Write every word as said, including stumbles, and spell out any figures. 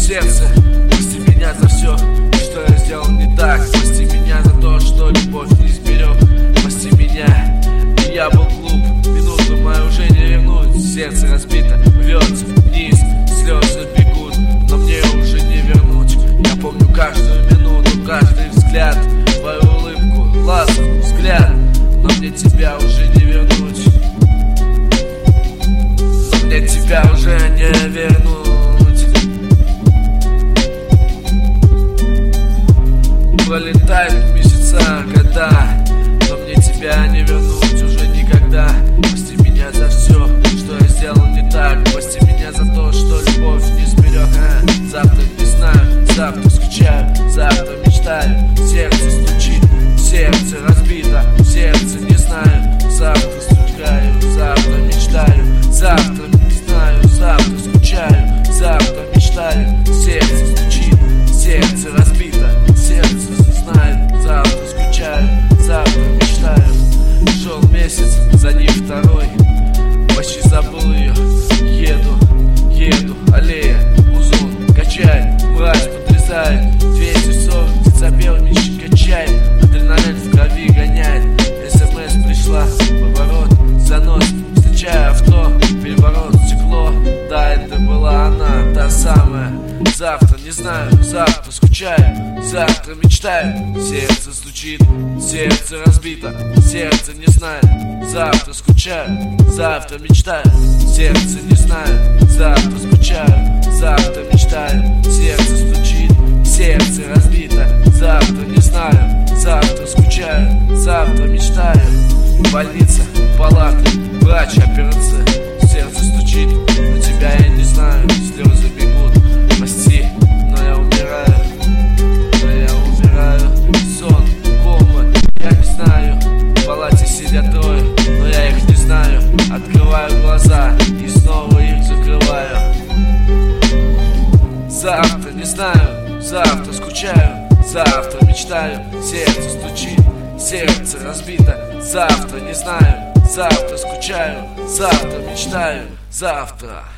сердце, прости меня за все, что я сделал не так. Прости меня за то, что любовь не изберег. Прости меня, и я был глуп. Минуту мою уже не вернуть. Сердце разбито, рвется вниз, слезы бегут, но мне уже не вернуть. Я помню каждую минуту, каждый взгляд, твою улыбку, ласку, взгляд, но мне тебя уже не вернуть. Но мне тебя уже не вернуть. Пролетают месяца, года, но мне тебя не вернуть уже никогда. Прости меня за все, что я сделал не так. Прости меня за то, что любовь не сберег. а, Завтра не знаю, завтра скучаю, завтра мечтаю. Сердце стучит, сердце разбито, сердце не знаю. Завтра скучаю, завтра мечтаю. Завтра не знаю, завтра скучаю, завтра мечтаю. Сердце стучит, сердце разбито, сердце знает. Завтра скучаю, завтра мечтаю. Шел месяц, за ним второй, почти забыл ее. Еду, еду, аллея, музон качает, мразь подрезает. Двести сорок, птицапевничек качает, адреналин в крови гоняет. СМС пришла, поворот, занос, встречаю авто, переворот, стекло. Да, это была она, та самая. Завтра не знаю, завтра скучаю, завтра мечтаю. Сердце стучит, сердце разбито, сердце не знает. Завтра скучаю, завтра мечтаю. Сердце не знаю, завтра скучаю, завтра мечтаю. Сердце стучит, сердце разбито, завтра не знаю. Завтра скучаю, завтра мечтаю. Больница, палата, врач, операция. Сердце стучит, но тебя я не знаю. Слезы бегут, прости, но я умираю. Но я умираю, сон, кома, я не знаю. В палате сидят трое, но я их не знаю. Открываю глаза и снова их закрываю. Завтра не знаю, завтра скучаю, завтра мечтаю. Сердце стучит, сердце разбито. Завтра не знаю, завтра скучаю, завтра мечтаю. Завтра